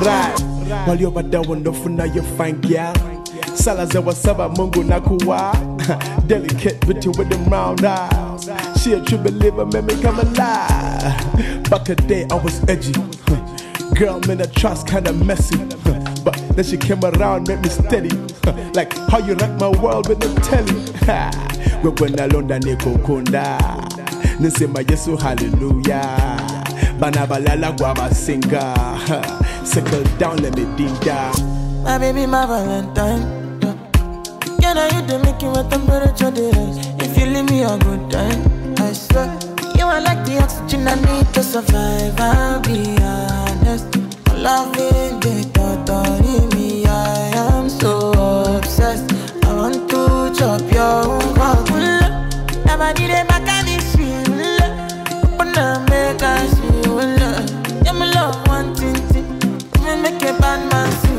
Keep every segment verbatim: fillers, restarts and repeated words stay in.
Right. While you're down on the phone, now you find girl. Salaza was Saba Mungo Nakuwa. Delicate beauty with them round eyes. She a true believer, made me come alive. Back a day I was edgy. Girl, man, I trust kinda messy. But then she came around, made me steady. Like how you rock my world with the telly. We're going alone, Daneko Kunda. Nise ma Yesu hallelujah. Banabalala guava singer. Settle down, let me ding down. My baby, my Valentine. Can I you to make you a temperature rise? If you leave me a good time, I swear. You are like the oxygen I need to survive. I'll be honest. Loving the thought of me, I am so obsessed. I want to chop your own cock. Never did it back at this feel. Open up, make us feel. Yeah, my love, one thing. Me make a bad man sing.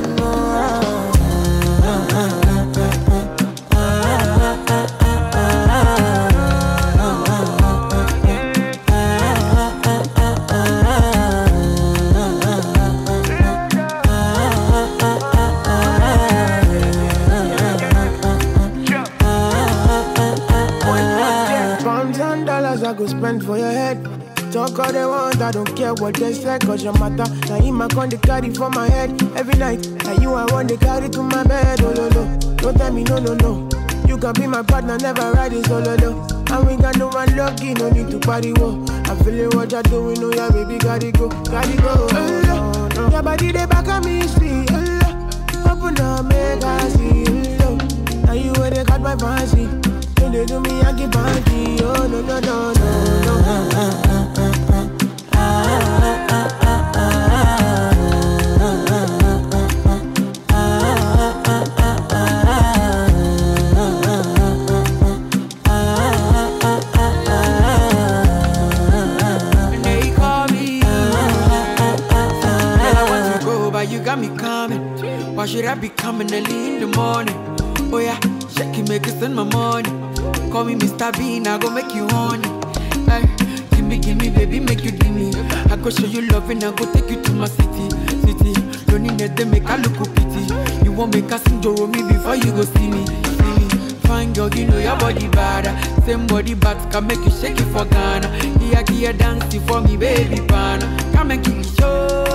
I go spend for your head. Talk all they want, I don't care what they say, cause your matter. Now in my con they carry for my head every night. Now you I want they carry to my bed. Oh no no, don't tell me no no no. You can be my partner, never ride it solo no. And we got no one lucky, no need to party wo. I'm feeling what you're doing, oh yeah baby, gotta go, gotta go. Oh, no, no. Your body they back on me, sweet. Oh, no. Open up, make I see. Oh, no. Now you where they got my fancy. They do me a give party, oh no no no no no. And they call me, girl I want to go, but you got me coming. Why should I be coming early in the morning? Oh yeah, shake it, make it spend my money. Call me Mister Bean, I go make you honey. Ay, gimme, gimme, baby, make you gimme. I go show you love and I go take you to my city, city. Don't need them, make I look pity. You won't make us enjoy me before you go see me, see me. Fine girl, you know your body bad. Same body but can make you shake it for Ghana. Here, here, dancing for me, baby, pana. Come and give me show.